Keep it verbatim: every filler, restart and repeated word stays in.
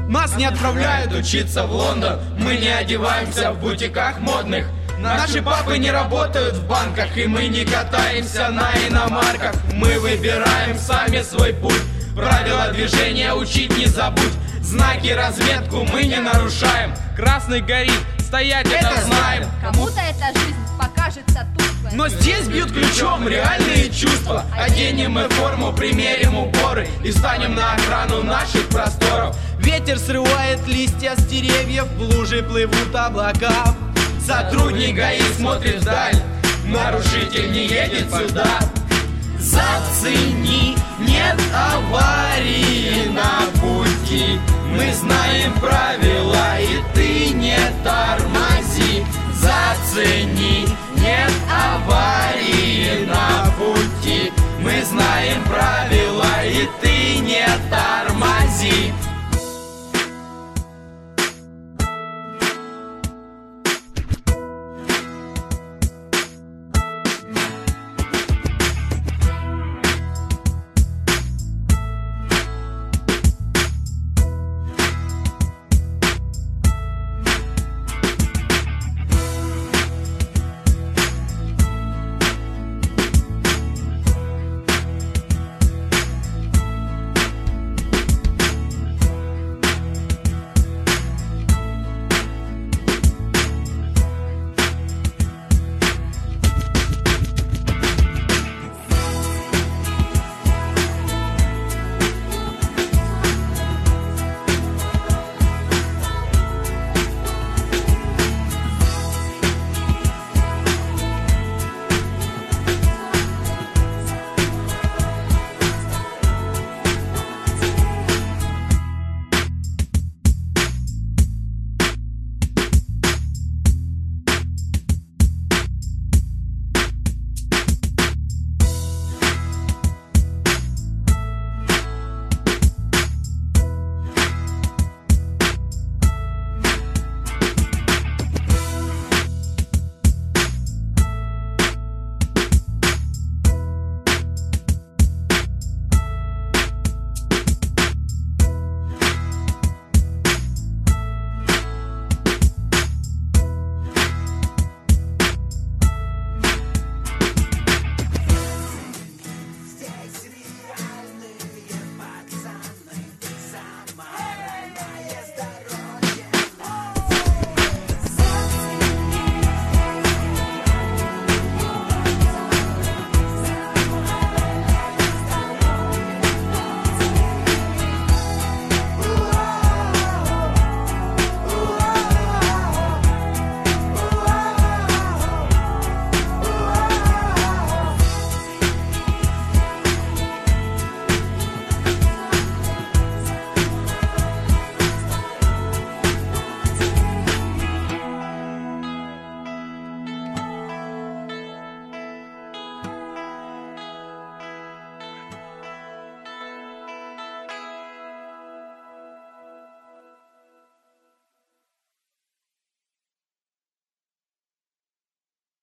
Нас не отправляют учиться в Лондон, мы не одеваемся в бутиках модных. Наши папы не работают в банках, и мы не катаемся на иномарках. Мы выбираем сами свой путь, правила движения учить не забудь. Знаки разведку мы не нарушаем. Красный горит, стоять это, это знаем. Кому-то эта жизнь покажется тусклой, но здесь бьют ключом реальные чувства. Оденем мы форму, примерим упоры и встанем на охрану наших просторов. Ветер срывает листья с деревьев, в луже плывут облака. Сотрудник ГАИ смотрит вдаль, нарушитель не едет сюда. Зацени, нет аварии на пути. Мы знаем правила, и ты не тормози. Зацени, нет аварии на пути. Мы знаем правила, и ты не тормози.